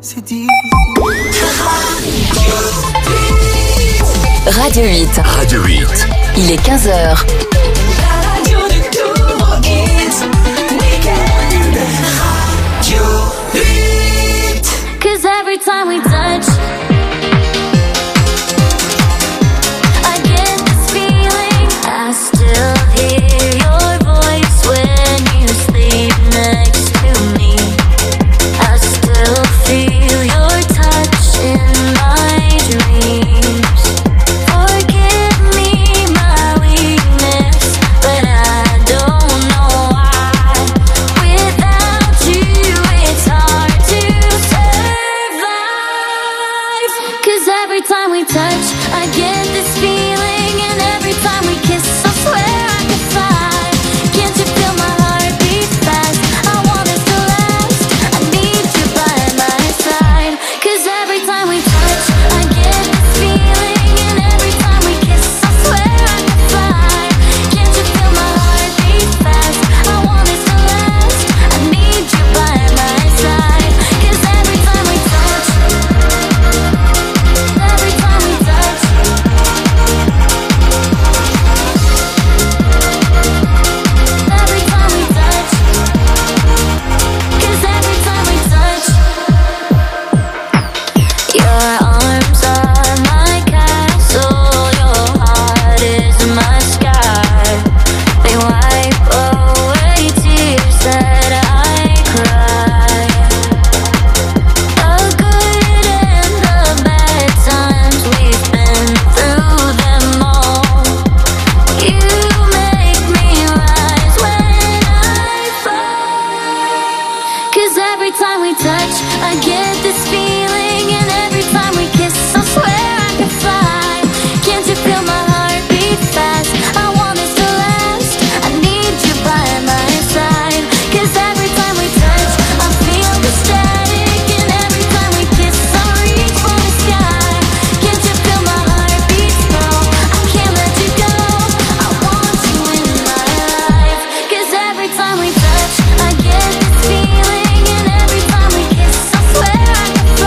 c'est difficile. Radio 8. Radio 8. Il est 15h. La radio du Tour Hit Weekend. Radio 8. 'Cause every time we touch, I get this feeling. I still hear your voice when you sleep next to me. I still feel your touch in my dreams. Forgive me my weakness, but I don't know why. Without you, it's hard to survive. 'Cause every time we touch, I get this feeling, and every time we kiss, I swear I could fly. Can't you feel my heart beat fast? I want us to last. I need you by my side. 'Cause every time we touch, I get this feeling, and every time we kiss, I swear I could fly. Can't you feel my heart beat fast? I want us to last. I need you by my side. 'Cause every time we touch, every time we touch, every time we touch, 'cause every time we touch, your arms are my castle, your heart is my sky. They wipe away tears that I cry. The good and the bad times, we've been through them all. You make me rise when I fall. 'Cause every time we touch, I get this feeling, and every time we kiss, I swear I could fly. Can't you feel my heart beat fast? I want us to last. I need you by my side. 'Cause every time we touch, I feel the static, and every time we kiss, I reach for the sky. Can't you feel my heart beat slow? I can't let you go. I want you in my life. 'Cause every time we touch, I get this feeling, and every time we kiss, I swear I could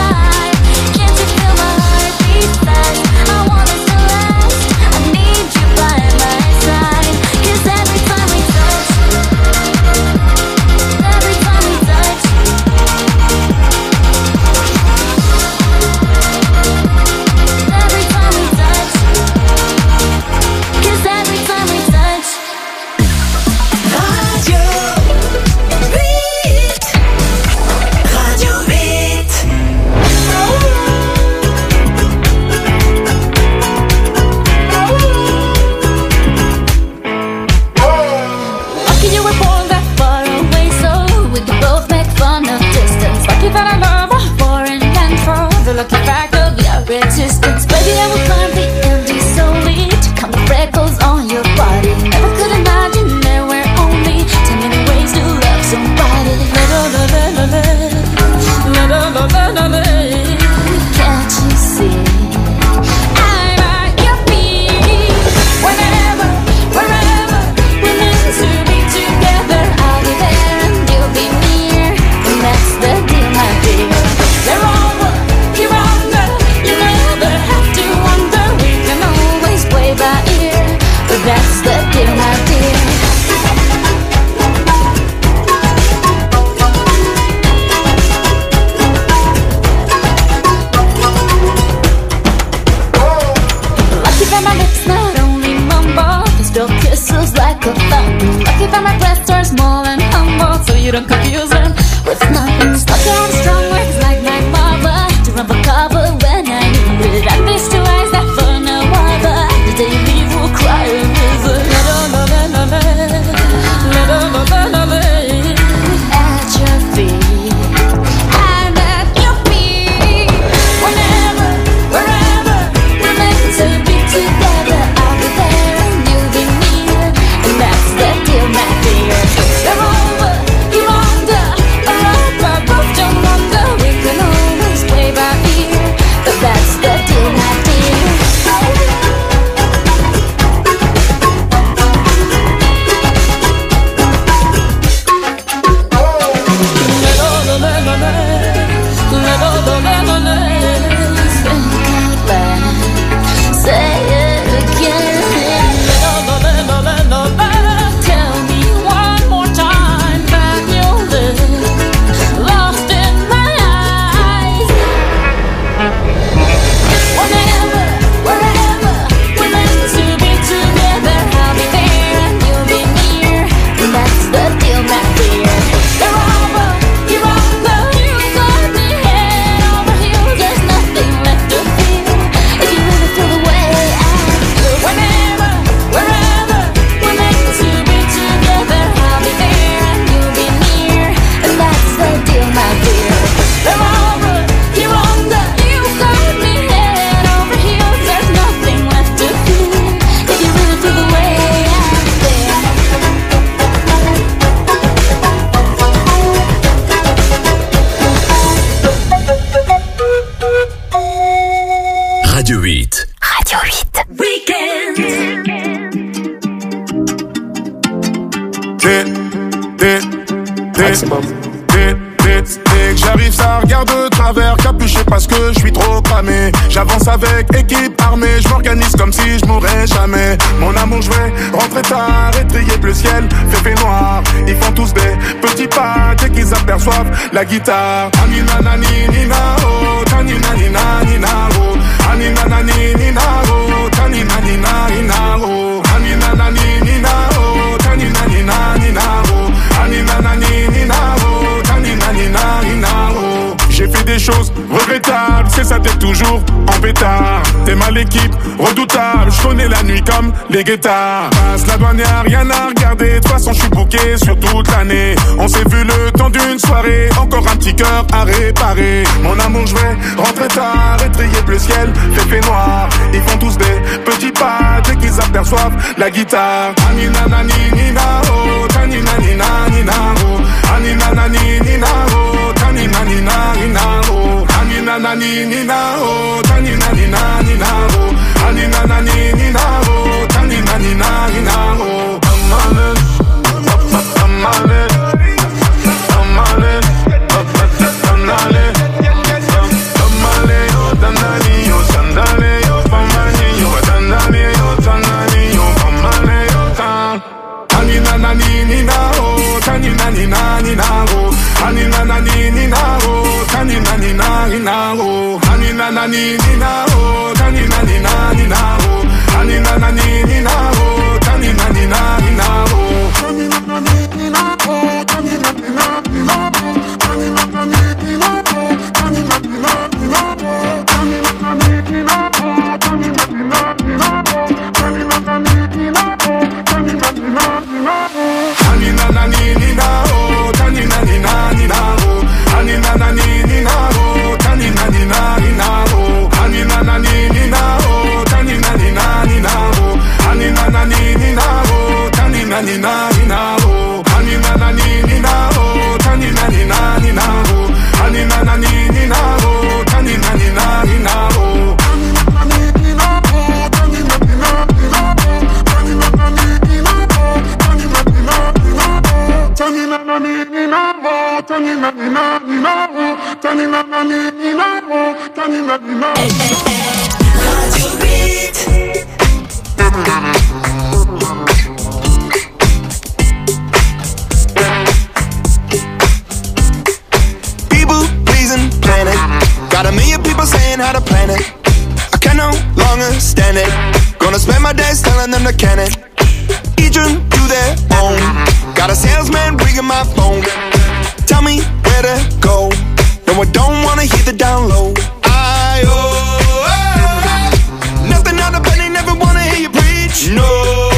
Radio 8. J'arrive, ça regarde de travers, capuché parce que je suis trop cramé. J'avance avec équipe armée, je m'organise comme si je mourrais jamais. Mon amour, je vais rentrer tard, étrier le ciel, fait noir. Ils font tous des petits pas dès qu'ils aperçoivent la guitare. Anina nani nina oh, tanina nina nina oh, anina nani nina oh, tanina nina nina oh, anina nani nina oh, tanina nina nina oh, anina nani nina oh, tanina nina nina oh. J'ai fait des choses regrettables, c'est ça t'es toujours en pétard. T'es mal l'équipe, redoutable, je connais la nuit comme les guettards. Passe la douane, y'a rien à regarder, de toute façon je suis booké sur toute l'année. On s'est vu le temps d'une soirée, encore un petit cœur à réparer. Mon amour, je vais rentrer tard, étrier le ciel, fait noir. Ils font tous des petits pas dès qu'ils aperçoivent la guitare. Anina nani nina oh, tanina nina nina oh, anina nani nina oh, tanina nina nina oh, anina nani nina oh, tanina nina nina oh, anina nani nina oh, tanina nina nina oh. Amale, amale, amale, amale, amale, yo danani, yo sandale, yo pamani, yo danani, yo tanani, yo amale, yo tan. Anina nani nina oh, tanina nina nina oh, anina nani nina oh, tanina nina nina oh, anina nani nina oh, tanina nina nina oh, anina nani nina oh, tanina nina nina oh, anina nani nina oh, tanina nina nina oh, anina nani nina oh, tanina nina nina oh, anina nani nina oh, tanina nina nina oh, anina nani nina oh, tanina nina nina oh, anina nani nina oh, tanina nina nina oh, anina nani nina oh, tanina nina nina oh, anina nani nina oh, tanina nina nina oh, anina nani nina oh, tanina nina nina oh, anina nani nina oh, tanina nina nina oh, anina nani nina oh, tanina nina nina oh, People pleasing planet, got a million people saying how to plan it. I can no longer stand it. Gonna spend my days telling them to can it. Each one do their own. Got a salesman ringing my phone. Tell me where to go. No, I don't wanna hear the down low. Nothing out of bed, they never wanna hear you preach. No.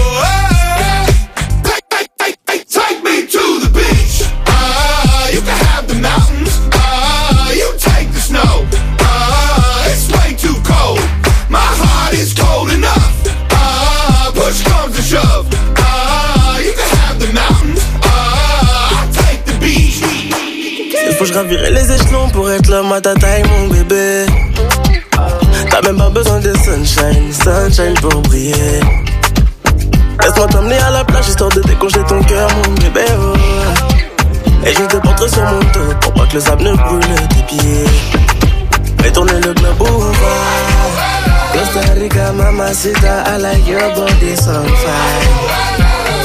Take me to the beach. You can have the mountains. You take the snow. It's way too cold. My heart is cold enough. Push comes to shove. You can have the mountains. I'll take the beach. Il faut que je gravirais les échelons pour être l'homme à ta taille, mon bébé. T'as même pas besoin de sunshine, sunshine pour briller. Laisse-moi t'emmener à la plage histoire de décongeler ton cœur, mon bébé. Oh. Et je te porterai sur mon dos pour pas que le sable ne brûle tes pieds. Fais tourner le globe ouvert. Costa Rica, mamacita, I like your body so fine.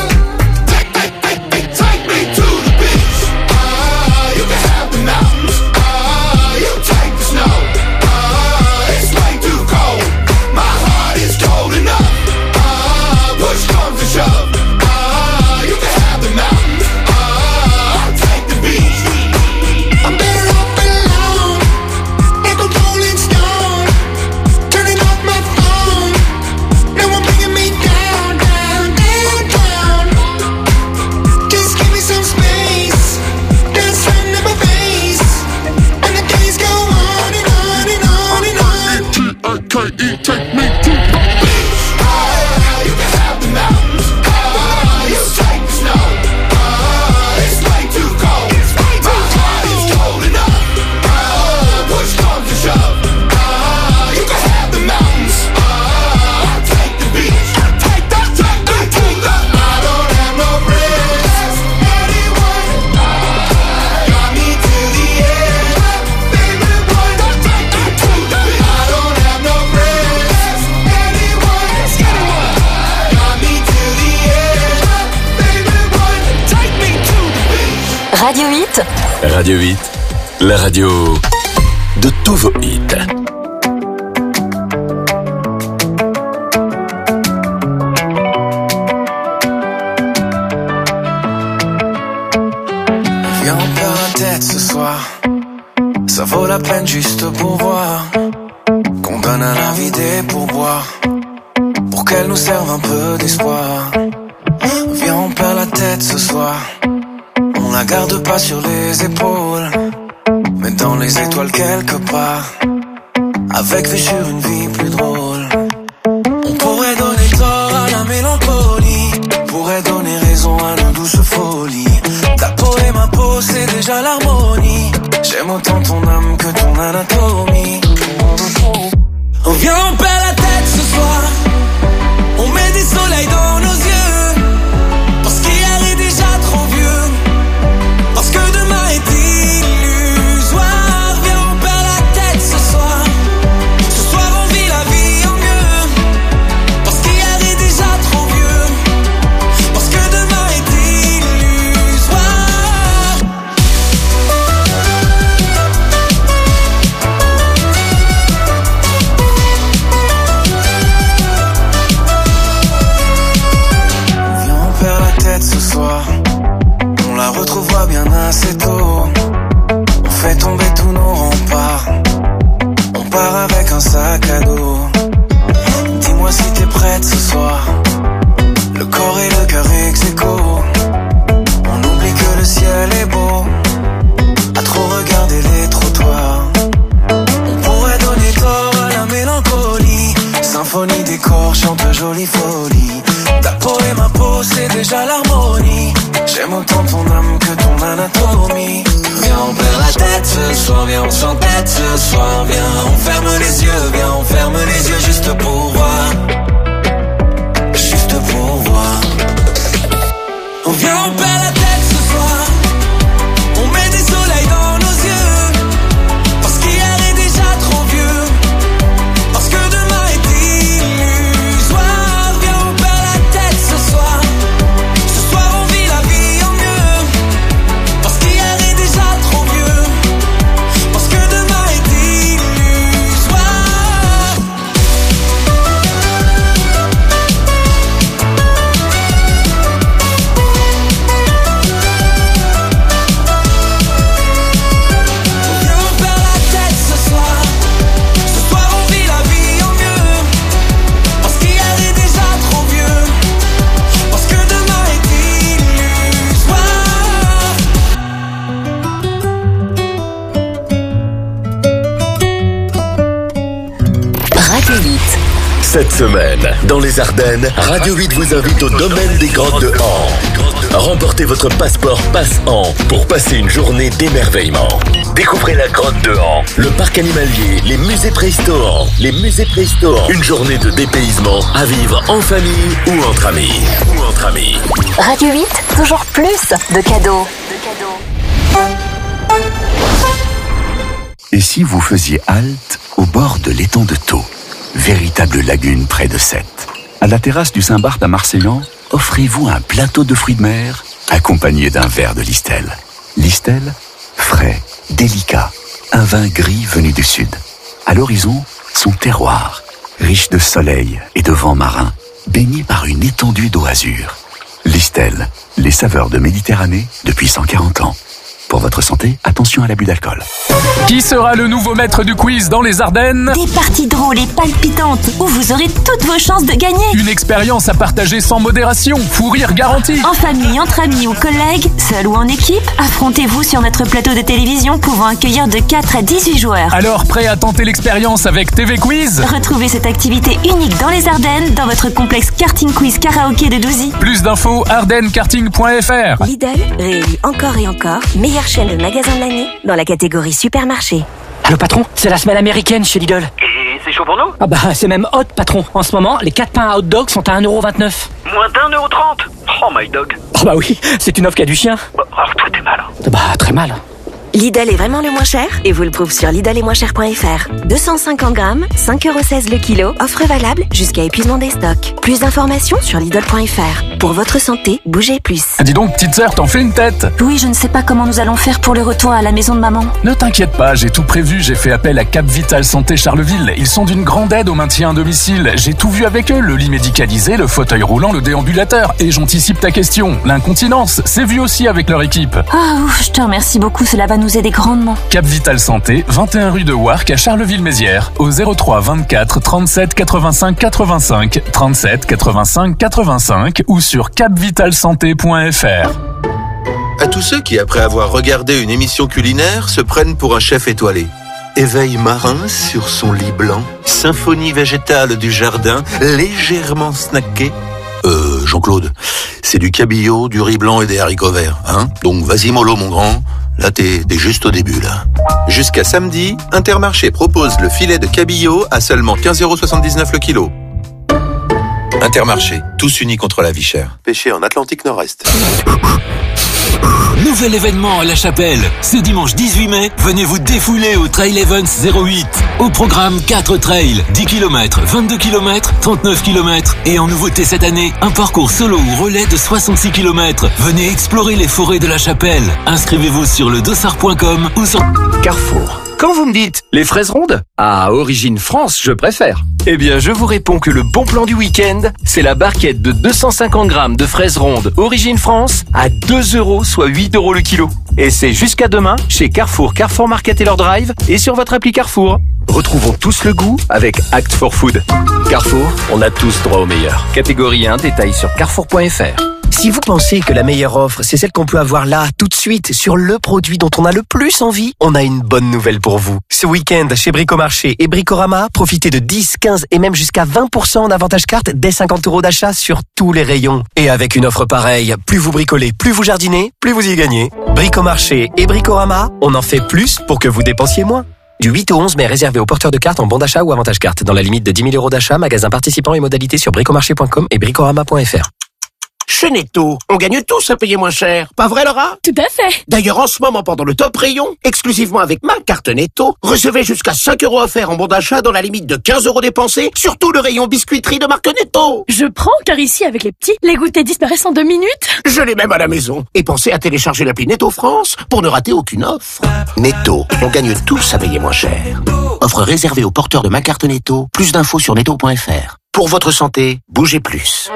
Take me to the beach. You can have the mountains. You take the snow. It's way too cold. My heart is cold enough. Push comes to shove. You can have the mountains. I'll take the beach. I'm better off alone, like a rolling stone. Turning off my phone. No one bringing me down, down, down, down. Just give me some space. Dance right in my face. And the days go on and on and on and on. T-I-K-E, take me to the beach. You can have the mountains. You take the snow. It's way too cold. My heart is cold enough. Push comes to shove. You can have the mountains. Radio 8. Radio 8, la radio de tous vos hits. Viens, on perd la tête ce soir. Ça vaut la peine juste pour voir qu'on donne à la vie des pourboires pour qu'elle nous serve un peu d'espoir. Viens, on perd la tête ce soir. On la garde pas sur les épaules, mais dans les étoiles quelque part, avec vue sur une vie plus drôle. On pourrait donner tort à la mélancolie, pourrait donner raison à nos douces folies. Ta peau et ma peau, c'est déjà l'harmonie. J'aime autant ton âme que ton anatomie. On vient, on perd la tête ce soir. On met des soleils dans nos yeux, parce qu'hier est déjà trop vieux, parce que demain est illusoire. Viens, on perd la tête ce soir. Ce soir on vit la vie en mieux, parce qu'hier est déjà trop vieux, parce que demain est illusoire. Viens, on perd la tête ce soir. On la retrouvera bien assez tôt. On fait tomber tous nos remparts. On part avec un sac à dos. Dis-moi si t'es prête ce soir. Le corps et le cœur ex aequo. On oublie que le ciel est beau, à trop regarder les trottoirs. On pourrait donner tort à la mélancolie. Symphonie des corps chante jolie folie. Ta peau et ma peau, c'est déjà l'harmonie. J'aime autant ton âme que ton anatomie. Viens, on perd la tête ce soir. Viens, on s'entête ce soir. Viens, on ferme les yeux. Viens, on ferme les yeux juste pour voir. Juste pour voir. On vient, on perd la tête ce soir. On met des soleils dans nos yeux, parce qu'hier est déjà trop vieux, parce que demain est illusoire. Viens, on perd la tête ce soir. Ce soir on vit la vie en mieux, parce qu'hier est déjà trop vieux, parce que demain est illusoire. Viens, on perd la tête ce soir. Ce soir on vit la vie en mieux, parce qu'hier est déjà trop vieux, parce que demain est illusoire. Radio 8. Cette semaine, dans les Ardennes, Radio 8 vous invite au domaine des Grottes de Han. Remportez votre passeport Passe-Han pour passer une journée d'émerveillement. Découvrez la grotte de Han, le parc animalier, les musées préhistoriques, Une journée de dépaysement à vivre en famille ou entre amis. Radio 8, toujours plus de cadeaux. Et si vous faisiez halte au bord de l'étang de Thau, véritable lagune près de Sète? À la terrasse du Saint-Barth à Marseillan, offrez-vous un plateau de fruits de mer accompagné d'un verre de Listel. Listel, frais, délicat, un vin gris venu du sud. À l'horizon, son terroir, riche de soleil et de vent marin, baigné par une étendue d'eau azur. Listel, les saveurs de Méditerranée depuis 140 ans. Pour votre santé, attention à l'abus d'alcool. Qui sera le nouveau maître du quiz dans les Ardennes? Des parties drôles et palpitantes où vous aurez toutes vos chances de gagner. Une expérience à partager sans modération, fou rire garanti. En famille, entre amis ou collègues, seul ou en équipe, affrontez-vous sur notre plateau de télévision pouvant accueillir de 4 à 18 joueurs. Alors, prêt à tenter l'expérience avec TV Quiz? Retrouvez cette activité unique dans les Ardennes dans votre complexe karting quiz karaoké de Douzy. Plus d'infos, ardenneskarting.fr. Lidl réélu encore et encore meilleure chaîne de magasins de l'année dans la catégorie supermarché. Allô patron, c'est la semaine américaine chez Lidl. Et c'est chaud pour nous? Ah bah c'est même hot patron. En ce moment, les 4 pains à hot dog sont à 1,29€. Moins d'1,30€. Oh my dog. Oh bah oui, c'est une offre qui a du chien. Alors toi t'es mal. Bah très mal. Lidl est vraiment le moins cher et vous le prouve sur lidl-et-moins-cher.fr. 250 grammes, 5,16€ le kilo, offre valable jusqu'à épuisement des stocks. Plus d'informations sur lidl.fr. Pour votre santé, bougez plus. Dis donc, petite sœur, t'en fais une tête. Oui, je ne sais pas comment nous allons faire pour le retour à la maison de maman. Ne t'inquiète pas, j'ai tout prévu, j'ai fait appel à Cap Vital Santé Charleville. Ils sont d'une grande aide au maintien à domicile. J'ai tout vu avec eux, le lit médicalisé, le fauteuil roulant, le déambulateur. Et j'anticipe ta question, l'incontinence, c'est vu aussi avec leur équipe. Ah ouf, je te remercie beaucoup, cela va nous aider grandement. Cap Vital Santé, 21 rue de Warcq à Charleville-Mézières, au 03 24 37 85 85, 37 85 85 ou sur capvitalsanté.fr. À tous ceux qui, après avoir regardé une émission culinaire, se prennent pour un chef étoilé. Éveil marin sur son lit blanc, symphonie végétale du jardin, légèrement snacké. Jean-Claude, c'est du cabillaud, du riz blanc et des haricots verts, hein? Donc vas-y mollo mon grand, là t'es juste au début là. Jusqu'à samedi, Intermarché propose le filet de cabillaud à seulement 15,79€ le kilo. Intermarché, tous unis contre la vie chère. Pêché en Atlantique Nord-Est. Nouvel événement à La Chapelle. Ce dimanche 18 mai, venez vous défouler au Trail Events 08. Au programme 4 trails, 10 km, 22 km, 39 km. Et en nouveauté cette année, un parcours solo ou relais de 66 km. Venez explorer les forêts de La Chapelle. Inscrivez-vous sur ledossard.com ou sur Carrefour. Quand vous me dites les fraises rondes, à Origine France, je préfère. Eh bien, je vous réponds que le bon plan du week-end, c'est la barquette de 250 grammes de fraises rondes Origine France à 2€, soit 8€ le kilo. Et c'est jusqu'à demain chez Carrefour, Carrefour Market et leur drive et sur votre appli Carrefour. Retrouvons tous le goût avec Act for Food. Carrefour, on a tous droit au meilleur. Catégorie 1, détail sur carrefour.fr. Si vous pensez que la meilleure offre, c'est celle qu'on peut avoir là, tout de suite, sur le produit dont on a le plus envie, on a une bonne nouvelle pour vous. Ce week-end, chez Bricomarché et Bricorama, profitez de 10, 15 et même jusqu'à 20% en avantage carte dès 50€ d'achat sur tous les rayons. Et avec une offre pareille, plus vous bricolez, plus vous jardinez, plus vous y gagnez. Bricomarché et Bricorama, on en fait plus pour que vous dépensiez moins. Du 8 au 11 mai, réservé aux porteurs de cartes en bon d'achat ou avantage carte. Dans la limite de 10 000€ d'achat, magasin participant et modalités sur bricomarché.com et bricorama.fr. Chez Netto, on gagne tous à payer moins cher. Pas vrai, Laura? Tout à fait. D'ailleurs, en ce moment, pendant le top rayon, exclusivement avec ma carte Netto, recevez jusqu'à 5€ offerts en bon d'achat dans la limite de 15€ dépensés sur tout le rayon biscuiterie de marque Netto. Je prends, car ici, avec les petits, les goûters disparaissent en 2 minutes. Je l'ai même à la maison. Et pensez à télécharger l'appli Netto France pour ne rater aucune offre. Netto, on gagne tous à payer moins cher. Offre réservée aux porteurs de ma carte Netto. Plus d'infos sur netto.fr. Pour votre santé, bougez plus.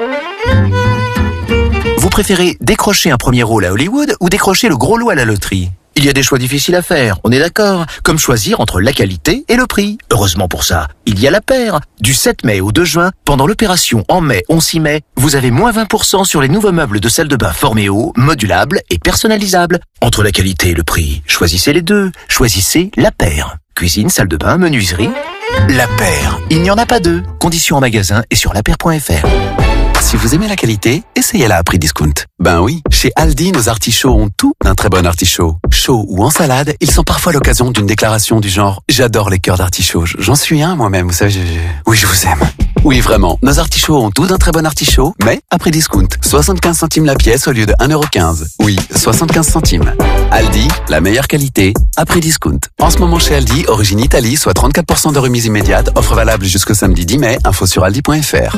Vous préférez décrocher un premier rôle à Hollywood ou décrocher le gros lot à la loterie? Il y a des choix difficiles à faire, on est d'accord. Comme choisir entre la qualité et le prix. Heureusement pour ça, il y a la paire. Du 7 mai au 2 juin, pendant l'opération En mai, on s'y met, vous avez moins 20% sur les nouveaux meubles de salle de bain Forméo, modulables et personnalisables. Entre la qualité et le prix, choisissez les deux. Choisissez la paire. Cuisine, salle de bain, menuiserie. La paire, il n'y en a pas deux. Conditions en magasin et sur lapaire.fr. Si vous aimez la qualité, essayez-la à prix discount. Ben oui, chez Aldi, nos artichauts ont tout d'un très bon artichaut. Chaud ou en salade, ils sont parfois l'occasion d'une déclaration du genre « J'adore les cœurs d'artichaut, j'en suis un moi-même, vous savez, oui, je vous aime ». Oui, vraiment, nos artichauts ont tout d'un très bon artichaut, mais à prix discount. 75 centimes la pièce au lieu de 1,15€. Oui, 75 centimes. Aldi, la meilleure qualité, à prix discount. En ce moment chez Aldi, origine Italie, soit 34% de remise immédiate, offre valable jusqu'au samedi 10 mai, info sur aldi.fr.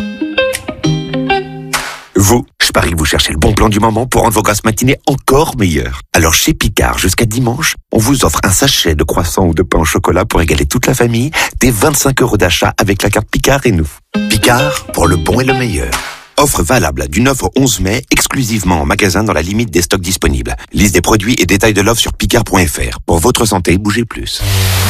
Vous, je parie que vous cherchez le bon plan du moment pour rendre vos grasses matinées encore meilleures. Alors chez Picard, jusqu'à dimanche, on vous offre un sachet de croissants ou de pain au chocolat pour régaler toute la famille, des 25€ d'achat avec la carte Picard et nous. Picard, pour le bon et le meilleur. Offre valable du 9 au 11 mai, exclusivement en magasin dans la limite des stocks disponibles. Liste des produits et détails de l'offre sur picard.fr. Pour votre santé, bougez plus.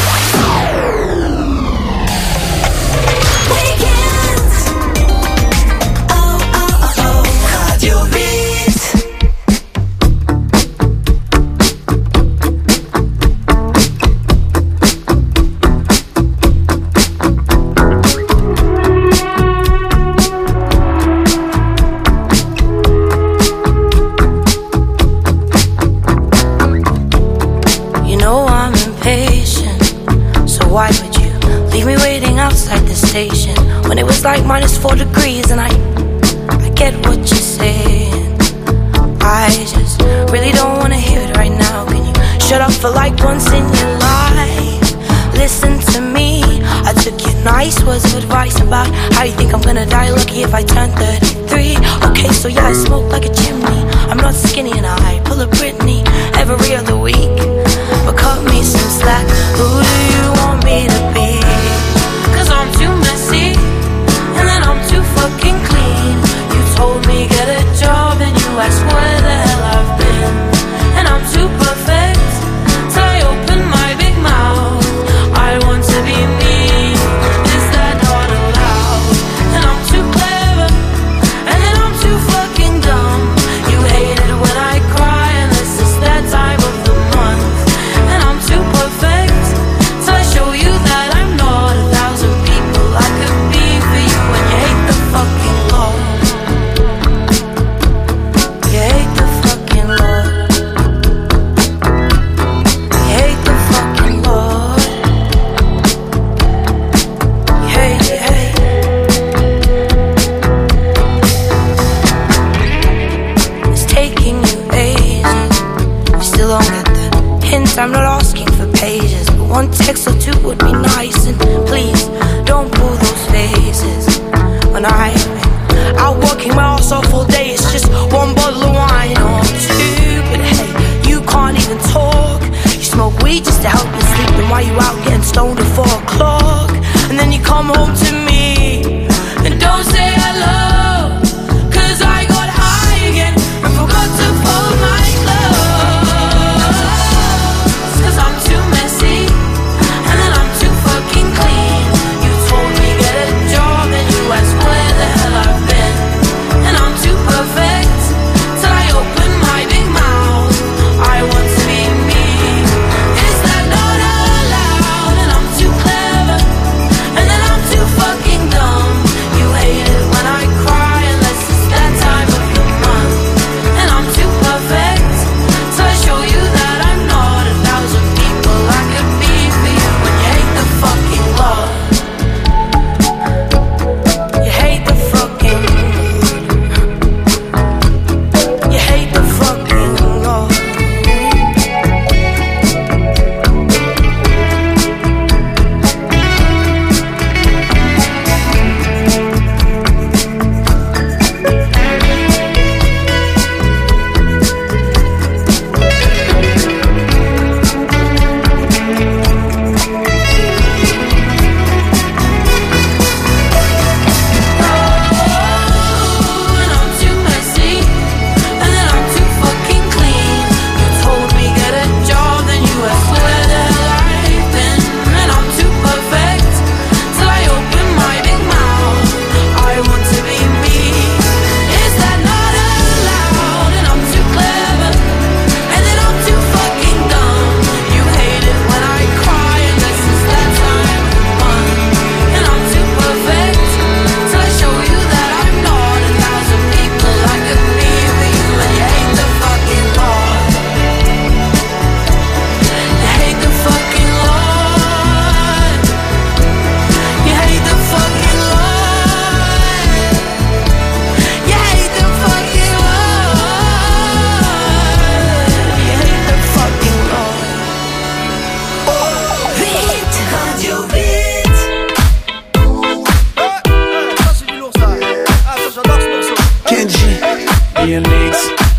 Station when it was like -4 degrees, and I get what you're saying. I just really don't wanna hear it right now. Can you Shut up for like once in your life. Listen to me. I took your nice words of advice about how you think I'm gonna die lucky if I turn 33. Okay, so yeah, I smoke like a chimney. I'm not skinny and I pull a Britney every other week. But cut me some slack. Who do you want me to be? 'Cause I'm too messy and then I'm too fucking clean. You told me get a job and you asked where the hell I've been. And I'm too perfect till I open my big mouth. I want to be me. Is that not allowed? And I'm too clever and then I'm too fucking dumb. You hate it when I cry and this is that time of the month. And I'm too perfect till I show you that I'm not 1,000 people I could be for you. And you hate the fucking law. You hate the fucking law. You hate the fucking law. You hate, you hate. It's taking you ages. You still don't get the hint. I'm not asking for pages, but one text or two would be nice. And please don't pull those faces when I'm out working my ass off all day. It's just one bottle of wine or two, but hey, you can't even talk. You smoke weed just to help you sleep, and while you out getting stoned at 4 o'clock, and then you come home to me and don't say hello. 'Cause I got high again and forgot to fold my clothes. 'Cause I'm too messy and then I'm too fucking clean. You told me get a job and you asked where the hell I've been. And I'm too perfect till I open my big mouth. I want to be me. Is that not allowed? And I'm too clever and then I'm too fucking dumb. You hate it when I cry unless it's that time of the month. And I'm too perfect till I show you that I'm not 1,000 people I could be for you. When you hate the fucking law. You hate the fucking. You hate the fucking law. And I'm too messy and then I'm too fucking clean. You told me get a job, then you asked where the hell I've been. And I'm too perfect till I open my big mouth. I want to be me. Is that not allowed? And I'm too clever and then I'm too fucking dumb. You hate it when I cry unless it's that time of the month. And I'm too perfect till I show you that I'm not 1,000 people I could be for you. And you hate the fucking law. You hate the fucking law. You hate the fucking law. You hate the fucking law. You hate the fucking law. Vite, Radio Vite. Ça c'est du lourd ça. Ah ça j'adore ce morceau. Kenji, DMX.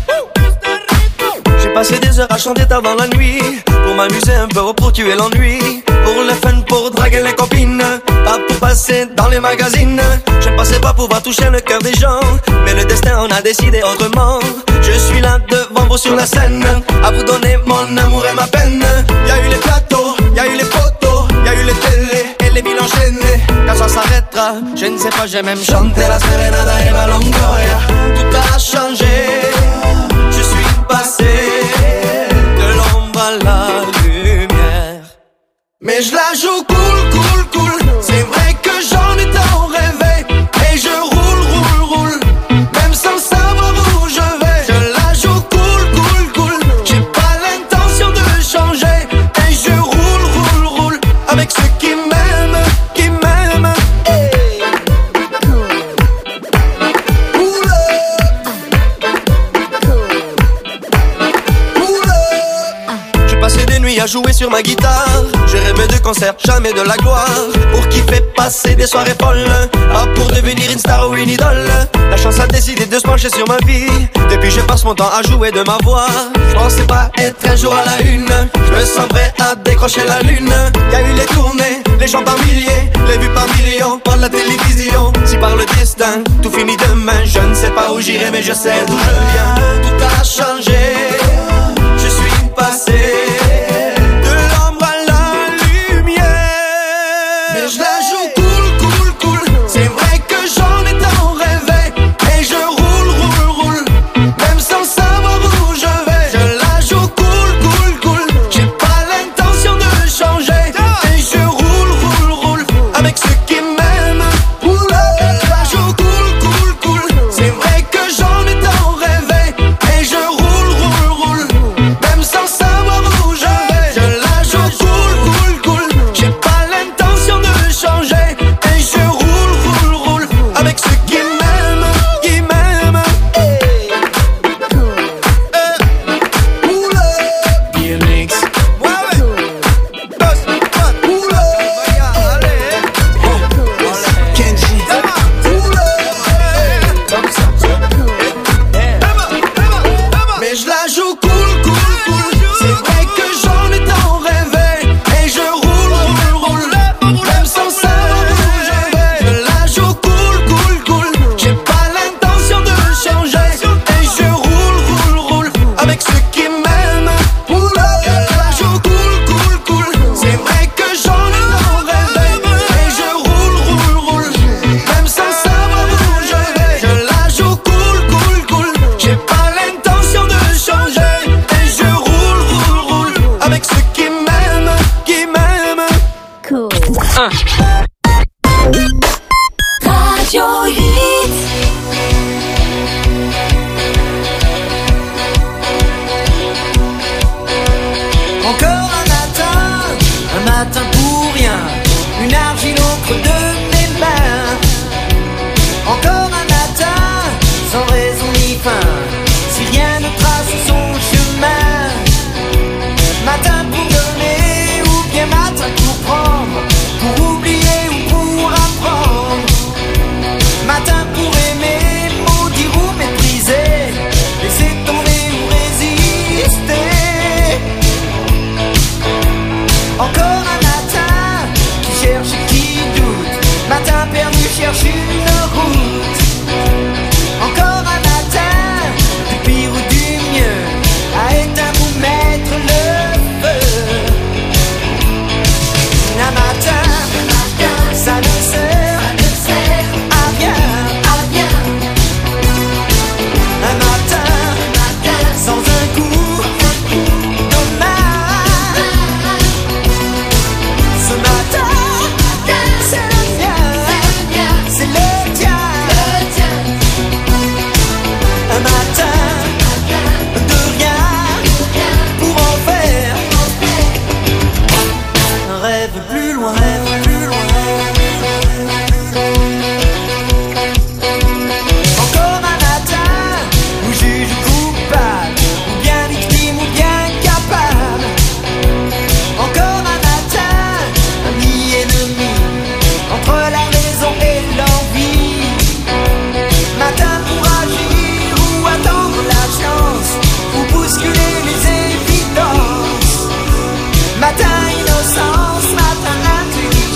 J'ai passé des heures à chanter tard dans la nuit, pour m'amuser un peu, pour tuer l'ennui, pour le fun, pour draguer les copines, pas pour passer dans les magazines. Je ne pensais pas pouvoir toucher le cœur des gens, mais le destin en a décidé autrement. Je suis là devant vous sur la scène, à vous donner mon amour et ma peine. Y'a eu les plateaux, y'a eu les photos, y'a eu les télés et les villes enchaînées. Quand ça s'arrêtera, je ne sais pas, j'ai même chanté la Serenada et la Longoria. Tout a changé, je suis passé de l'ombre à la lumière. Mais je la joue cool, cool, cool. C'est vrai que j'en ai tant rêvé. Et je roule, roule, roule, même sans savoir où je vais. Je la joue cool, cool, cool. J'ai pas l'intention de changer. Et je roule, roule, roule avec ceux qui m'aiment, qui m'aiment. Hey. J'ai passé des sur ma guitare. J'ai rêvé de concert, jamais de la gloire. Pour kiffer, passer des soirées folles. Ah, pour devenir une star ou une idole. La chance a décidé de se pencher sur ma vie. Depuis je passe mon temps à jouer de ma voix. Je pensais pas être un jour à la une. Je me sens prêt à décrocher la lune. Y'a eu les tournées, les gens par milliers, les vues par millions, par la télévision. Si par le destin, tout finit demain. Je ne sais pas où j'irai mais je sais d'où je viens. Tout a changé, je suis passé de l'ombre à la lumière. Mais je la joue cool, cool, cool. C'est vrai que j'en ai tant rêvé. Et je roule, même sans savoir où je vais. Je la joue cool, cool, cool. J'ai pas l'intention de changer. Et je roule, avec ceux qui m'aiment. Je la joue cool, cool, cool. C'est vrai que j'en ai tant rêvé. Et je roule, même sans savoir où je vais. Je la joue cool, cool, cool. J'ai pas l'intention de changer. Et je roule, avec ceux qui m'aiment, qui m'aiment. DMX. Kenji. Mais je la joue cool, cool, cool. C'est vrai que j'en ai tant rêvé. Et je roule, même sans savoir où je vais. Je la joue cool, cool, cool. J'ai pas l'intention de changer. Et je roule, avec ceux qui m'aiment. Je la joue cool, cool, cool. C'est vrai que j'en ai tant rêvé. Et je roule, même sans savoir où je vais. Je la joue cool, cool, cool. J'ai pas l'intention de changer. Et je roule, avec ceux qui m'aiment, qui m'aiment. Cool. Radio 8. Encore un matin pour rien. Une argile au creux de mes mains. Encore un matin, sans raison ni fin. Si rien ne trace son chemin. Matin pour donner ou bien matin pour prendre. Pour oublier ou pour apprendre. Matin pour aimer, maudire ou mépriser. Laisser tomber ou résister. Encore un matin qui cherche et qui doute. Matin perdu cherche une route. Encore un matin du pire ou du mieux. À éteindre ou mettre le feu. Un matin, ça ne sert à rien. Un matin sans un coup de main. Ce matin, c'est le mien, c'est le tien. Un matin de rien pour en faire un rêve plus loin. Encore un matin où juge coupable, ou bien victime ou bien capable. Encore un matin, ami ennemi, entre la raison et l'envie. Matin pour agir ou attendre la chance, ou bousculer les évidences. Matin innocence, matin intelligence.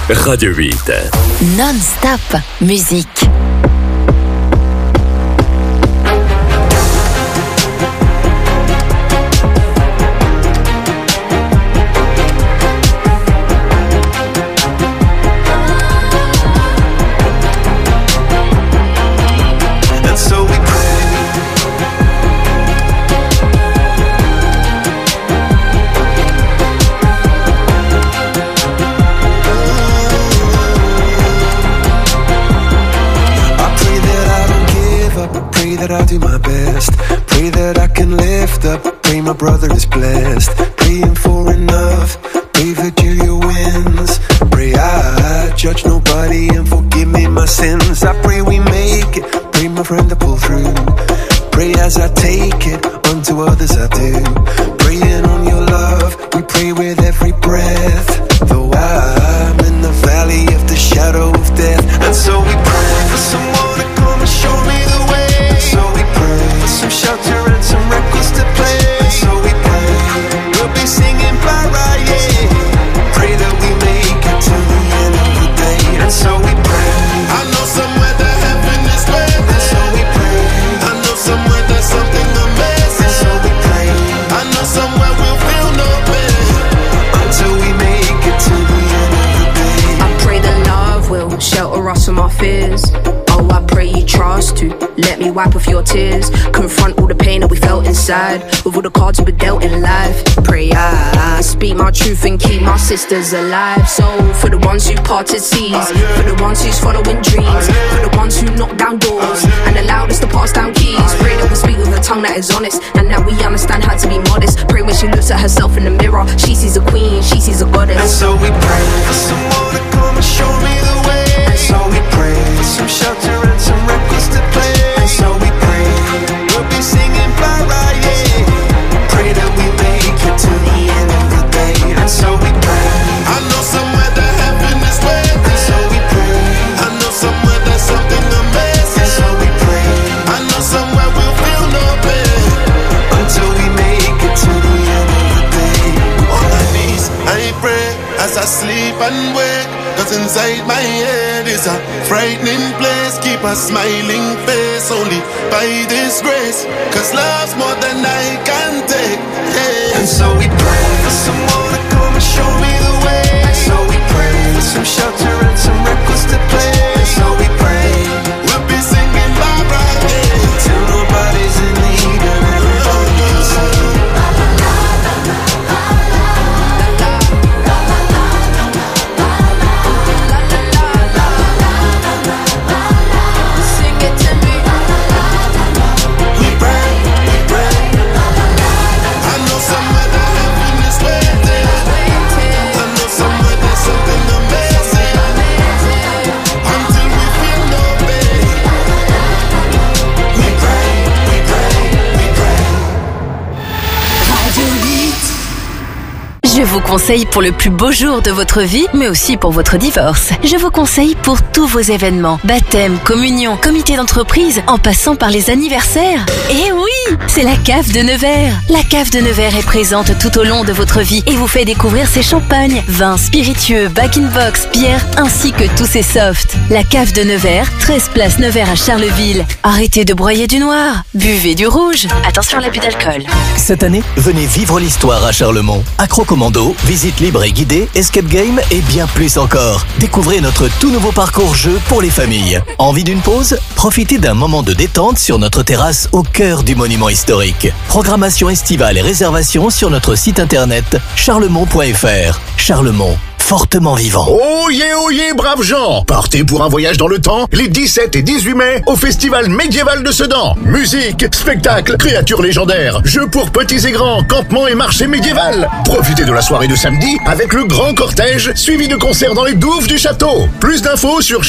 Radio 8. Non-stop musique. I'll do my best. Pray that I can lift up. Pray my brother is blessed. Praying for enough. Pray Virginia wins. Pray I judge nobody and forgive me my sins. I pray we make it. Pray my friend to pull through. Pray as I take it. Unto others I do. Praying on your love. We pray with every breath. Though I'm in the valley of the shadow of death. And so we pray for someone to come and show me the way. So we pray for some shelter and some records to play. So we pray we'll be singing para, yeah. Pray that we make it to the end of the day. And so we pray. I know somewhere that heaven is waiting. And so we pray. I know somewhere there's something amazing. And so we pray. I know somewhere we'll feel no pain until we make it to the end of the day. I pray that love will shelter us from our fears. Oh, I pray you trust to let me wipe off your tears. Confront all the pain that we felt inside with all the cards we've been dealt in life. Pray I speak my truth and keep my sisters alive. So for the ones who parted seas, for the ones who's following dreams, for the ones who knock down doors and allowed us to pass down keys. Pray that we speak with a tongue that is honest and that we understand how to be modest. Pray when she looks at herself in the mirror, she sees a queen, she sees a goddess. And so we pray for someone to come and show me the way. And so we pray for some shelter and some records to play. And so we pray we'll be singing para, yeah. Pray that we make it to the end of the day. And so we pray. I know somewhere that heaven is waiting. And so we pray. I know somewhere there's something amazing. And so we pray. I know somewhere we'll feel no pain until we make it to the end of the day. On my knees I pray as I sleep and wake. Cause inside my head is a frightening place. Keep a smiling face only by this grace. Cause love's more than I can take, yeah. And so we pray for someone to come and show me the way. And so we pray for some shelter and some records to play. And so we pray we'll be singing Barbara, yeah. Till nobody's in need and everybody can sing. Je vous conseille pour le plus beau jour de votre vie, mais aussi pour votre divorce. Je vous conseille pour tous vos événements. Baptême, communion, comité d'entreprise, en passant par les anniversaires. Et oui, c'est la Cave de Nevers. La Cave de Nevers est présente tout au long de votre vie et vous fait découvrir ses champagnes, vins, spiritueux, back-in-box, bières, ainsi que tous ses softs. La Cave de Nevers, 13 place Nevers à Charleville. Arrêtez de broyer du noir, buvez du rouge. Attention à l'abus d'alcool. Cette année, venez vivre l'histoire à Charlemont. Accro-commando, visite libre et guidée, escape game et bien plus encore. Découvrez notre tout nouveau parcours jeu pour les familles. Envie d'une pause? Profitez d'un moment de détente sur notre terrasse au cœur du monument historique. Programmation estivale et réservation sur notre site internet charlemont.fr. Charlemont, fortement vivant. Oyez, braves gens! Partez pour un voyage dans le temps les 17 et 18 mai au Festival médiéval de Sedan. Musique, spectacle, créatures légendaires, jeux pour petits et grands, campements et marché médiéval. Profitez de la soirée de samedi avec le grand cortège suivi de concerts dans les douves du château. Plus d'infos sur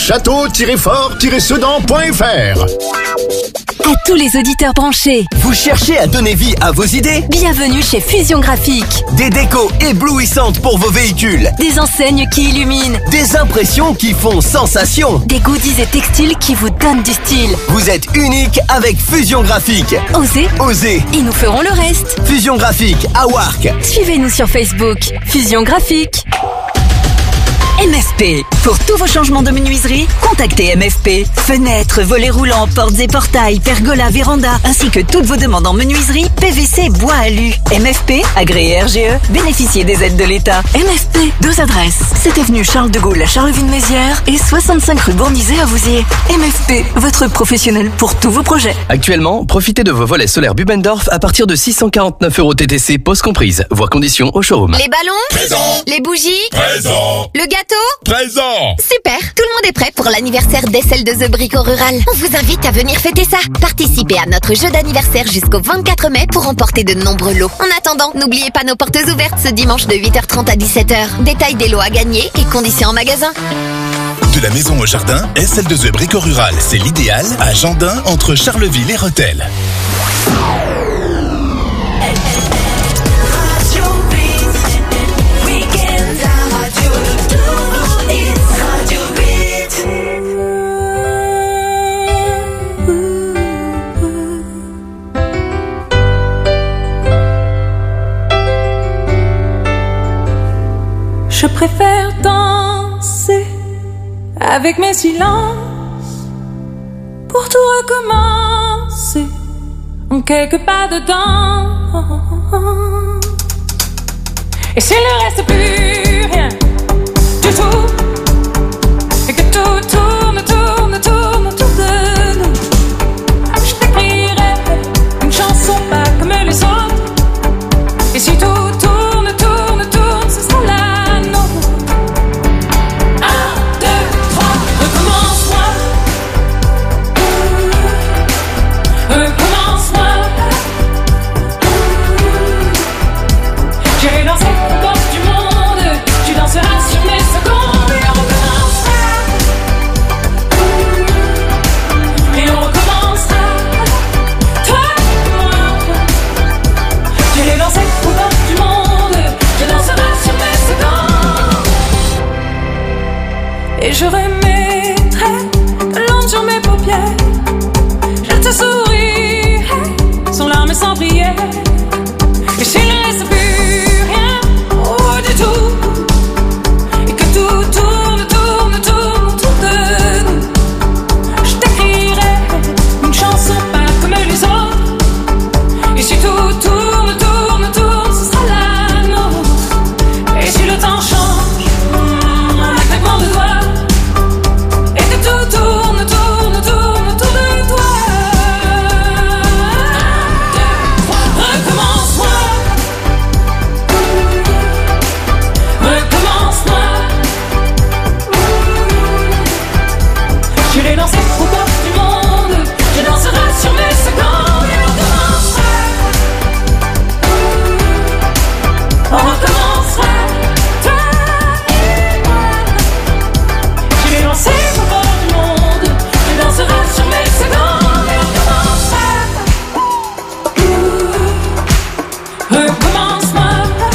château-fort-sedan.fr. À tous les auditeurs branchés, vous cherchez à donner vie à vos idées? Bienvenue chez Fusion Graphique. Des décos éblouissantes pour vos véhicules. Des enseignes qui illuminent. Des impressions qui font sensation. Des goodies et textiles qui vous donnent du style. Vous êtes unique avec Fusion Graphique. Osez. Et nous ferons le reste. Fusion Graphique à Warc. Suivez-nous sur Facebook. Fusion Graphique. MFP. Pour tous vos changements de menuiserie, contactez MFP. Fenêtres, volets roulants, portes et portails, pergolas, vérandas, ainsi que toutes vos demandes en menuiserie, PVC, bois alu. MFP, agréé RGE, bénéficiez des aides de l'État. MFP, 2 adresses. 7 avenue Charles de Gaulle à Charleville-Mézières et 65 rue Bournisé à Vouziers. MFP, votre professionnel pour tous vos projets. Actuellement, profitez de vos volets solaires Bubendorf à partir de 649 € TTC, pause comprise. Voir conditions au showroom. Les ballons? Présent. Les bougies? Présent. Le gâteau? Présent. Super, tout le monde est prêt pour l'anniversaire d'Essel de The Brico Rural. On vous invite à venir fêter ça. Participez à notre jeu d'anniversaire jusqu'au 24 mai pour remporter de nombreux lots. En attendant, n'oubliez pas nos portes ouvertes ce dimanche de 8h30 à 17h. Détail des lots à gagner et conditions en magasin. De la maison au jardin, Essel de The Brico Rural, c'est l'idéal à Jandin entre Charleville et Rethel. Je préfère danser avec mes silences pour tout recommencer en quelques pas dedans. Et s'il ne reste plus rien du tout et que tout tourne autour de nous, je t'écrirai une chanson pas comme les autres. Et si tout tourne, ce sera la nôtre. 1, 2, 3, recommence-moi. Recommence-moi. J'irai danser au bord du monde. Tu danseras sur mes secondes. Et on recommencera. Et on recommencera. Toi et moi. J'irai danser au bord du monde. Tu danseras sur mes secondes. Et je remettrai de l'onde sur mes paupières. Je te sourirai sans larmes et sans prière. Et s'il ne reste plus rien du tout, et que tout tourne autour de nous, je t'écrirai une chanson pas comme les autres. Et si tout tourne, ce sera la nôtre. Et si le temps change, un claquement de doigts, et que tout tourne autour de toi. 1, 2, 3, recommence-moi. Recommence-moi. J'irai danser au bord du monde. Je danserai sur mes secondes. Et on recommencera. On recommencera. Toi et moi. J'irai danser au bord du monde. Je danserai sur mes secondes. Et on recommencera. Recommence-moi.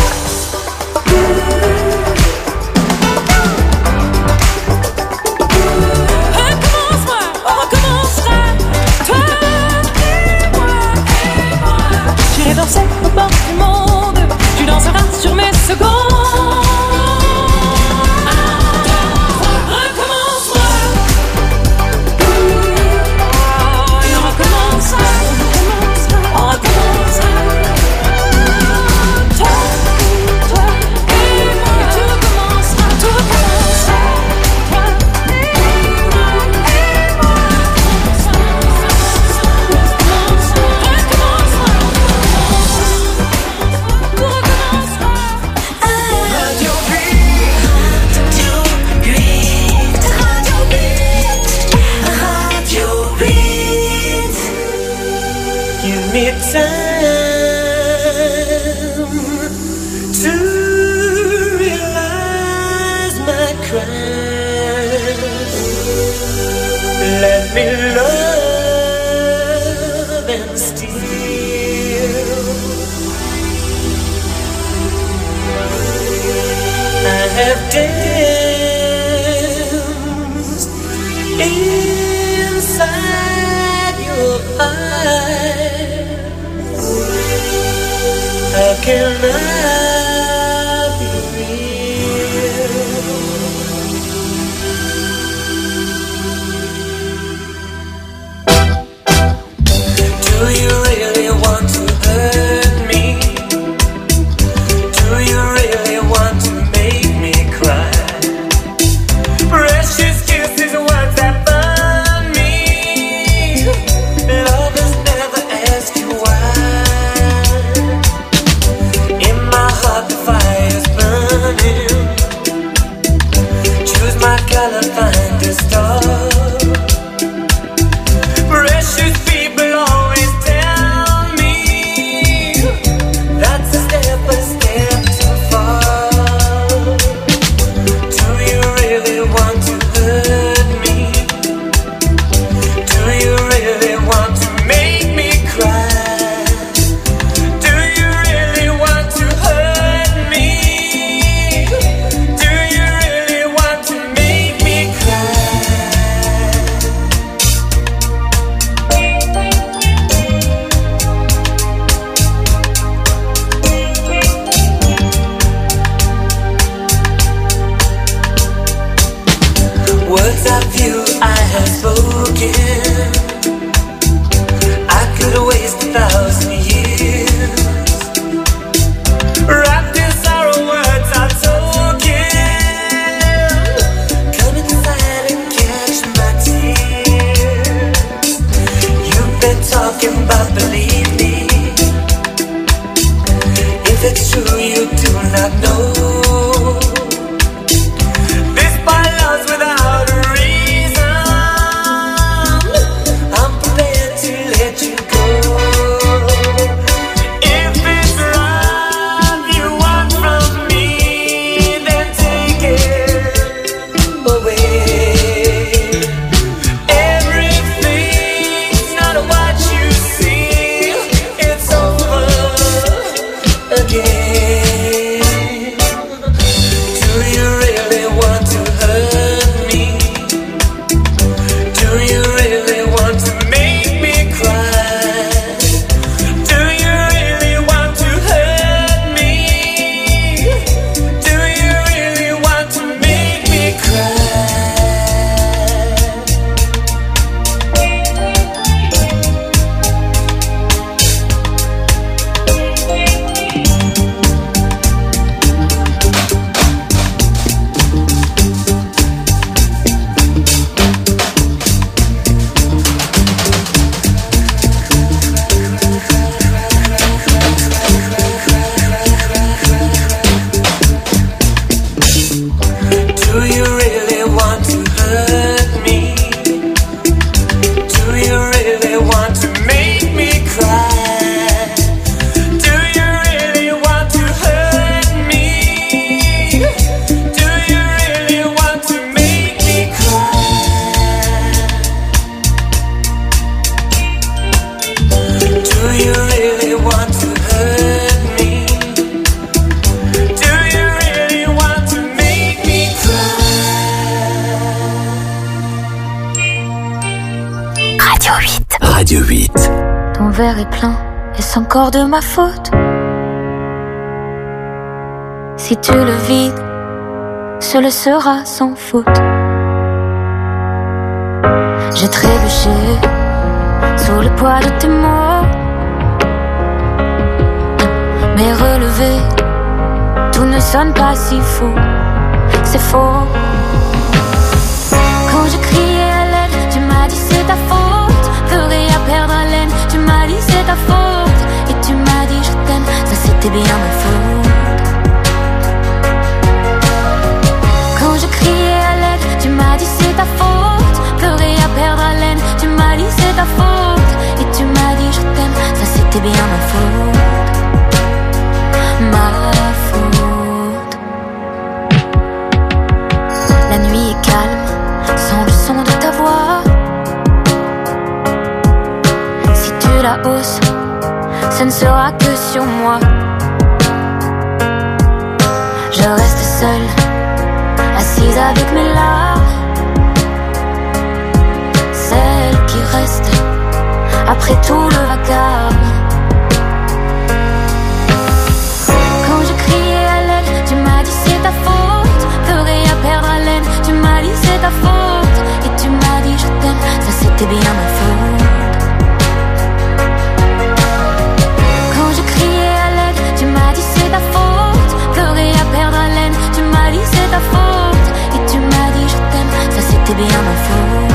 Recommence-moi, on recommencera. Toi et moi. J'irai danser au bord du monde. Tu danseras sur mes secondes. 1, 2, 3, recommence-moi. Et on recommencera. On recommencera. Toi et moi. Tout recommencera. Toi et moi. Give me time to realize my crime. Let me love and steal. I have danced inside your eyes. How can I be real? Words of you I have spoken, I could waste 1,000 years. Wrapped in sorrow, words are token. Come inside and catch my tears. You've been talking, but believe me, if it's true you do not know. This boy loves without a reason. I'm prepared to let you go. If it's love you want from me, then take it away. Everything's not what you see. It's over again. Do you really want to hurt me? Do you really want to make me cry? Do you really want to hurt me? Do you really want to make me cry? Do you really want to hurt me? Do you really want to make me cry? Do you really want to hurt me? Do you really want to make me cry? Do you really want to hurt me? Do you really want to make me cry? Radio 8. Radio 8. Ton verre est plein, est-ce encore de ma faute? Si tu le vides, ce le sera sans faute. J'ai trébuché sous le poids de tes mots, mais relevé, tout ne sonne pas si faux. C'est faux. Quand je criais à l'aide, tu m'as dit c'est ta faute. Pleurer à perdre haleine, tu m'as dit c'est ta faute. Et tu m'as dit je t'aime, ça c'était bien ma faute. Quand je criais à l'aide, tu m'as dit c'est ta faute. Pleurer à perdre haleine, tu m'as dit c'est ta faute. Et tu m'as dit je t'aime, ça c'était bien ma faute. Ma faute. La nuit est calme, sans le son de ta voix. Si tu la hausses, ce ne sera que sur moi. Je reste seule, assise avec mes larmes. Celle qui reste après tout le vacarme. Quand je criais à l'aide, tu m'as dit c'est ta faute. Pleurer à perdre haleine, tu m'as dit c'est ta faute. Et tu m'as dit je t'aime, ça c'était bien ma faute. Quand je criais à l'aide, tu m'as dit c'est ta faute. Pleurer à perdre haleine, tu m'as dit c'est ta faute. Et tu m'as dit je t'aime, ça c'était bien ma faute.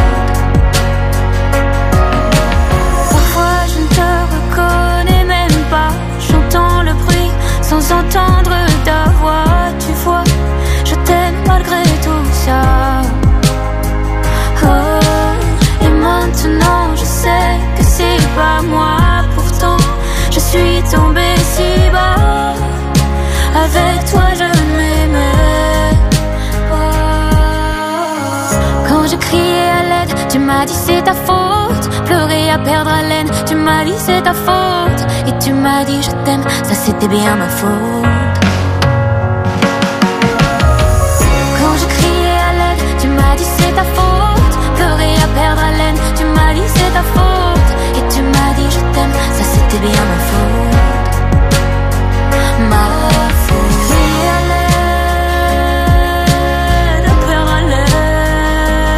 Parfois je ne te reconnais même pas. J'entends le bruit sans entendre ta voix. Tu vois, je t'aime malgré tout ça. Oh, et maintenant je sais que c'est pas moi. Pourtant je suis tombée si bas. Avec toi je m'aimais. Quand je criais à l'aide, tu m'as dit c'est ta faute. Pleurer à perdre haleine, tu m'as dit c'est ta faute. Et tu m'as dit je t'aime, ça c'était bien ma faute. Quand je criais à l'aide, tu m'as dit c'est ta faute. Pleurer à perdre haleine, tu m'as dit c'est ta faute. Et tu m'as dit je t'aime, ça c'était bien ma faute. Ma faute. Crier à l'aide, à perdre haleine.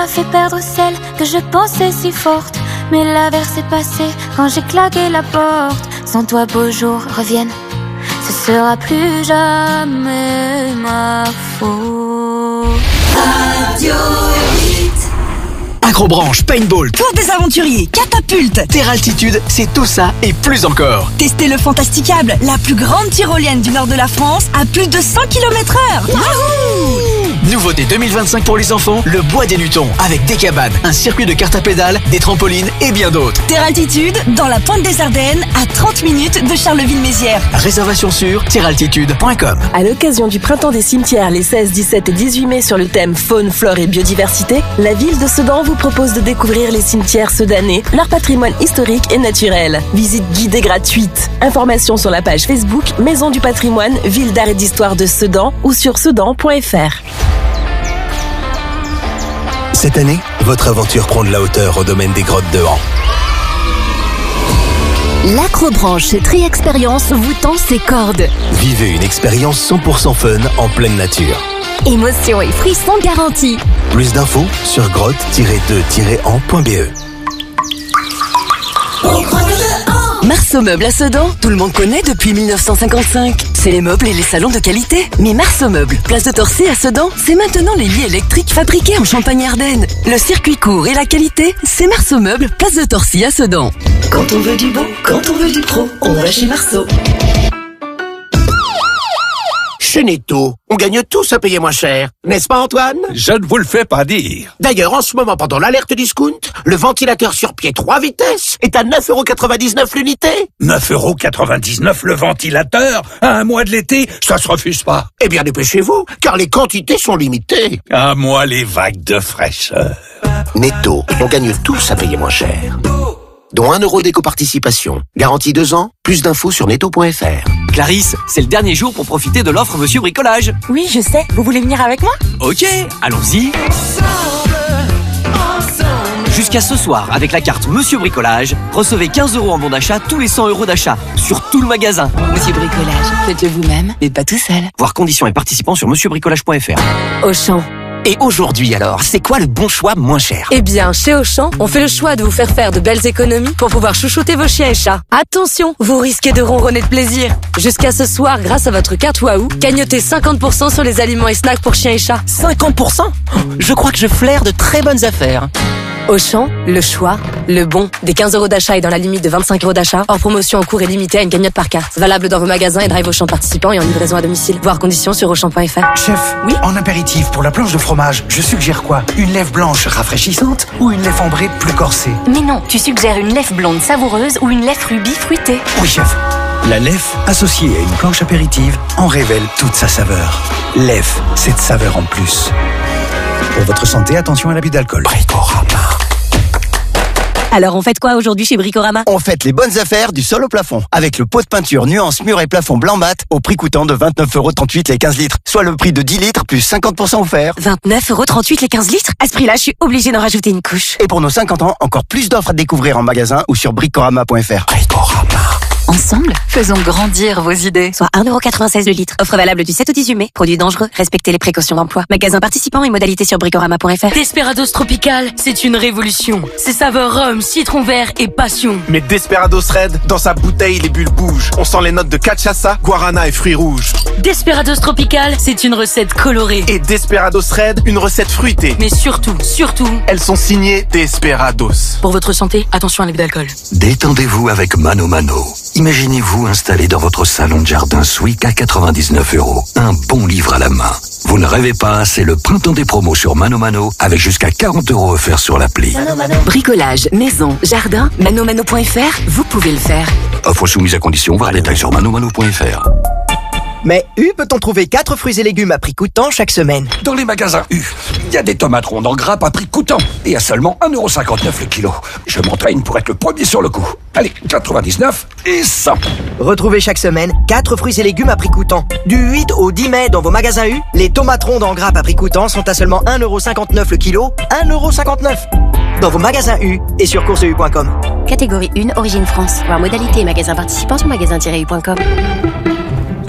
m'a fait perdre celle que je pensais si forte. Mais l'averse est passée quand j'ai claqué la porte. Sans toi, beaux jours reviennent, ce sera plus jamais ma faute. Radio Acrobranche, paintball, Pour des aventuriers, catapulte. Terre Altitude, c'est tout ça et plus encore. Testez le Fantasticable, la plus grande tyrolienne du nord de la France, à plus de 100 km/h. Wouhou! Nouveauté 2025 pour les enfants, le Bois des Lutons, avec des cabanes, un circuit de cartes à pédales, des trampolines et bien d'autres. Terre Altitude, dans la pointe des Ardennes, à 30 minutes de Charleville-Mézières. Réservation sur terrealtitude.com. À l'occasion du printemps des cimetières les 16, 17 et 18 mai sur le thème faune, flore et biodiversité, la ville de Sedan vous propose de découvrir les cimetières sedanais, leur patrimoine historique et naturel. Visite guidée gratuite. Informations sur la page Facebook Maison du patrimoine, Ville d'art et d'histoire de Sedan ou sur sedan.fr. Cette année, votre aventure prend de la hauteur au domaine des grottes de Han. L'Acrobranche chez Tri Expérience vous tend ses cordes. Vivez une expérience 100% fun en pleine nature. Émotion et frissons garantis. Plus d'infos sur grotte-2-an.be. Marceau Meubles à Sedan, tout le monde connaît depuis 1955. C'est les meubles et les salons de qualité. Mais Marceau Meubles, place de Torcy à Sedan, c'est maintenant les lits électriques fabriqués en Champagne-Ardenne. Le circuit court et la qualité, c'est Marceau Meubles, place de Torcy à Sedan. Quand on veut du bon, quand on veut du pro, on va chez Marceau. Chez Netto, on gagne tous à payer moins cher. N'est-ce pas, Antoine? Je ne vous le fais pas dire. D'ailleurs, en ce moment, pendant l'alerte discount, le ventilateur sur pied 3 vitesses est à 9,99€ l'unité. 9,99€ le ventilateur? À un mois de l'été, ça se refuse pas. Eh bien, dépêchez-vous, car les quantités sont limitées. À moi les vagues de fraîcheur. Netto, on gagne tous à payer moins cher. Dont 1€ d'éco-participation. Garantie 2 ans. Plus d'infos sur netto.fr. Clarisse, c'est le dernier jour pour profiter de l'offre Monsieur Bricolage. Oui, je sais. Vous voulez venir avec moi? Ok, allons-y. Jusqu'à ce soir, avec la carte Monsieur Bricolage, recevez 15€ en bon d'achat tous les 100€ d'achat sur tout le magasin. Monsieur Bricolage, faites-le vous-même, mais pas tout seul. Voir conditions et participants sur monsieurbricolage.fr. Auchan. Et aujourd'hui alors, c'est quoi le bon choix moins cher? Eh bien, chez Auchan, on fait le choix de vous faire de belles économies pour pouvoir chouchouter vos chiens et chats. Attention, vous risquez de ronronner de plaisir. Jusqu'à ce soir, grâce à votre carte Waouh, gagnotez 50% sur les aliments et snacks pour chiens et chats. 50%? Je crois que je flaire de très bonnes affaires. Auchan, le choix, le bon. Des 15€ d'achat et dans la limite de 25€ d'achat. Hors promotion en cours et limitée à une cagnotte par carte. Valable dans vos magasins et drive Auchan participants et en livraison à domicile. Voir conditions sur Auchan.fr. Chef, oui, en apéritif pour la planche de fromage, je suggère quoi? Une lèvre blanche rafraîchissante ou une lèvre ambrée plus corsée? Mais non, tu suggères une lèvre blonde savoureuse ou une lèvre rubis fruitée. Oui, chef. La lèvre, associée à une planche apéritive, en révèle toute sa saveur. Lèvre, cette saveur en plus. Pour votre santé, attention à l'abus d'alcool. Bricorama. Alors on fait quoi aujourd'hui chez Bricorama? On fête les bonnes affaires du sol au plafond. Avec le pot de peinture nuance mur et plafond blanc mat au prix coûtant de 29,38€ les 15 litres. Soit le prix de 10 litres plus 50% offert. 29,38€ les 15 litres? À ce prix-là, je suis obligée d'en rajouter une couche. Et pour nos 50 ans, encore plus d'offres à découvrir en magasin ou sur bricorama.fr. Bricorama. Ensemble, faisons grandir vos idées. Soit 1,96€ le litre. Offre valable du 7 au 18 mai. Produit dangereux. Respectez les précautions d'emploi. Magasin participant et modalités sur bricorama.fr. Desperados Tropical, c'est une révolution. C'est saveur rhum, citron vert et passion. Mais Desperados Red, dans sa bouteille, les bulles bougent. On sent les notes de cachaça, guarana et fruits rouges. Desperados Tropical, c'est une recette colorée. Et Desperados Red, une recette fruitée. Mais surtout, elles sont signées Desperados. pour votre santé, attention à l'abus d'alcool. Détendez-vous avec Mano Mano. Imaginez-vous installé dans votre salon de jardin Swick à 99€. Un bon livre à la main. Vous ne rêvez pas, c'est le printemps des promos sur Mano Mano avec jusqu'à 40€ offerts sur l'appli. Bricolage, maison, jardin, manomano.fr, vous pouvez le faire. Offre soumise à condition, voir détails sur manomano.fr. Mais U peut-on trouver 4 fruits et légumes à prix coûtant chaque semaine? Dans les magasins U, il y a des tomates rondes en grappe à prix coûtant et à seulement 1,59€ le kilo. Je m'entraîne pour être le premier sur le coup. Allez, 99 et 100. Retrouvez chaque semaine 4 fruits et légumes à prix coûtant. Du 8 au 10 mai dans vos magasins U, les tomates rondes en grappe à prix coûtant sont à seulement 1,59€ le kilo. 1,59€ dans vos magasins U et sur courseu.com. Catégorie 1, origine France. Voir modalité et magasins participants sur magasin-u.com.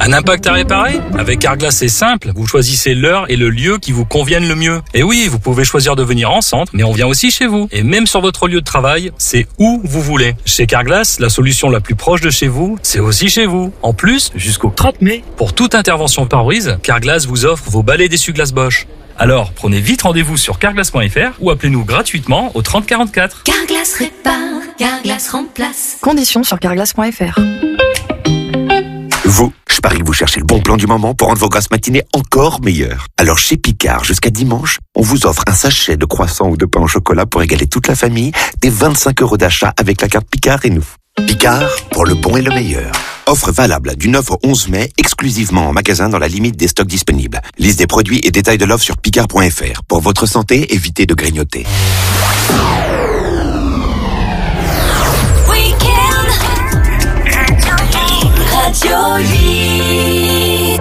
Un impact à réparer? Avec Carglass, c'est simple. Vous choisissez l'heure et le lieu qui vous conviennent le mieux. Et oui, vous pouvez choisir de venir en centre, mais on vient aussi chez vous. Et même sur votre lieu de travail, c'est où vous voulez. Chez Carglass, la solution la plus proche de chez vous, c'est aussi chez vous. En plus, jusqu'au 30 mai, pour toute intervention pare-brise, Carglass vous offre vos balais d'essuie-glace Bosch. Alors, prenez vite rendez-vous sur carglass.fr ou appelez-nous gratuitement au 30 44. Carglass répare, Carglass remplace. Conditions sur carglass.fr. Vous, je parie que vous cherchez le bon plan du moment pour rendre vos grasses matinées encore meilleures. Alors chez Picard, jusqu'à dimanche, on vous offre un sachet de croissants ou de pain au chocolat pour régaler toute la famille, des 25 € d'achat avec la carte Picard et nous. Picard, pour le bon et le meilleur. Offre valable du 9 au 11 mai, exclusivement en magasin dans la limite des stocks disponibles. Liste des produits et détails de l'offre sur picard.fr. Pour votre santé, évitez de grignoter. Radio 8.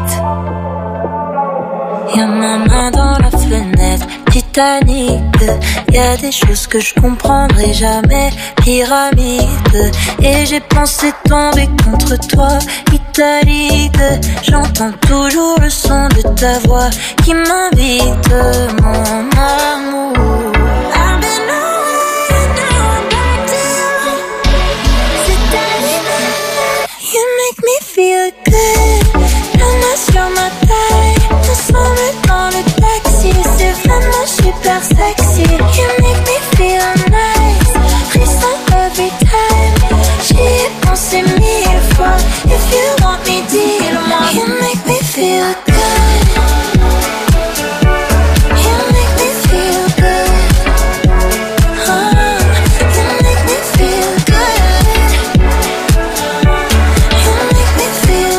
Y'a ma main dans la fenêtre, Titanic. Y'a des choses que je comprendrai jamais, pyramide. Et j'ai pensé tomber contre toi, italique. J'entends toujours le son de ta voix qui m'invite, mon amour. I've been away, now I'm back to you. C'est terminé. You make me feel good. Jonas sur ma taille, ensemble dans le taxi. C'est vraiment super sexy. You make me feel nice. Frisson every time. J'y ai pensé 1000 fois. If you want me, dis-le-moi. You make me feel good. You make me feel good. You make me feel good. You make me feel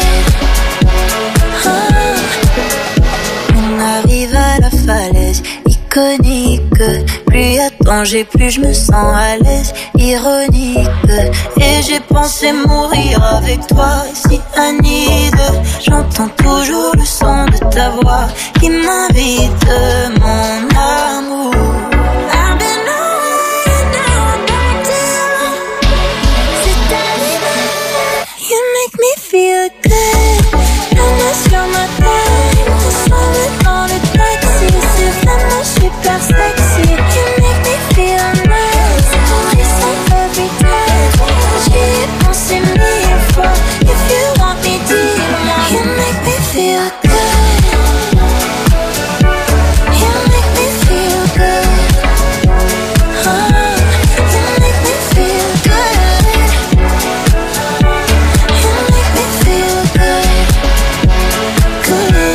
good. On arrive à la falaise iconique. Plus y a de danger, plus je me sens à l'aise, ironique. Et j'ai pensé mourir avec toi, si Anide. J'entends toujours le son de ta voix qui m'invite, mon amour. I've been away, now I'm back to you. C'est terminé. You make me feel good. Jonas sur ma taille, ensemble dans le taxi. C'est vraiment super sexy. You make me feel nice. Frisson every time. J'y ai pensé 1000 fois. If you want me, dis-le-moi. You make me feel good. You make me feel good. You make me feel good. You make me feel good. Good.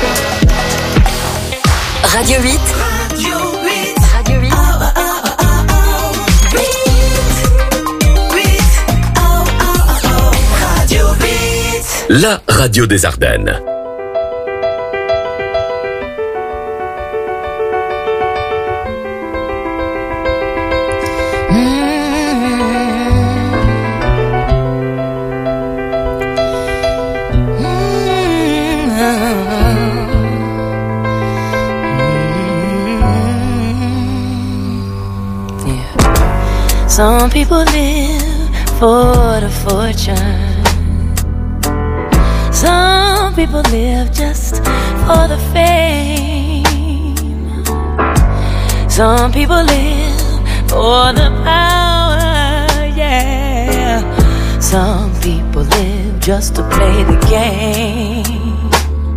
Radio 8. Radio 8. Radio 8. Radio 8. La radio des Ardennes. Some people live for the fortune. Some people live just for the fame. Some people live for the power, yeah. Some people live just to play the game.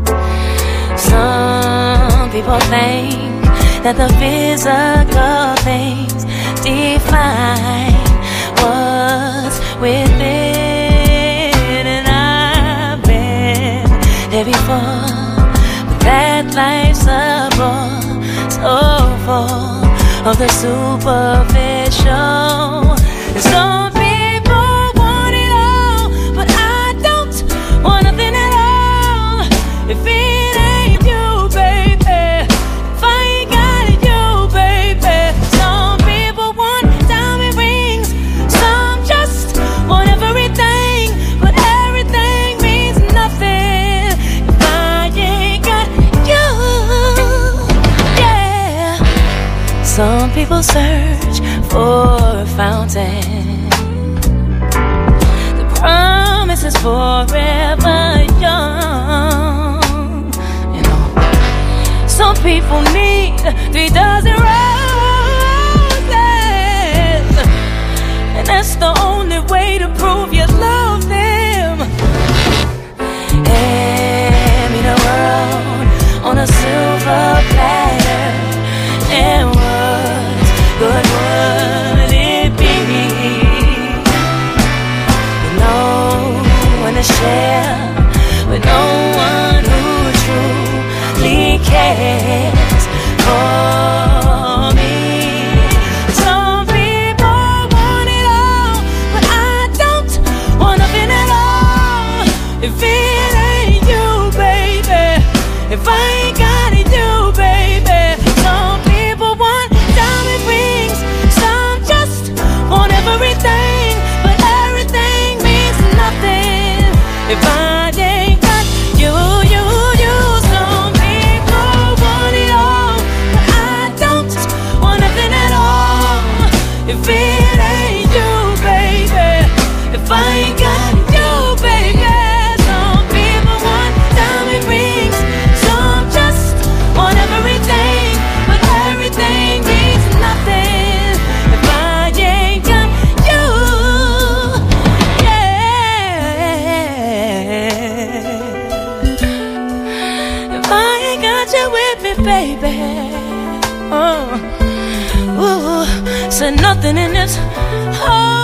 Some people think that the physical things define what's within, and I've been there before, but that life's a bore, so full of the superficial. And some people want it all, but I don't want nothing at all. If it ain't you, baby, if I ain't got you, baby. Some people want diamond rings, some just want everything, but everything means nothing if I ain't got you, yeah. Some people search for a fountain. The promise is forever yours. people need 3 dozen roses, and that's the only way to prove you love them. Hand me the world on a silver platter, and what good would it be? With no one to share, with no one who truly cares for me. Some people want it all, but I don't want nothing at all. If it ain't you, baby, if I ain't got it, you, baby. Some people want diamond rings, some just want everything, but everything means nothing if I ain't got you, you, you. Some people want it all, but I don't want nothing at all. If it ain't you, baby, if I ain't got you, baby. Some people want diamond rings, some just want everything, but everything means nothing if I ain't got you. Yeah. If I ain't got you with me, baby. Ooh, said nothing in this whole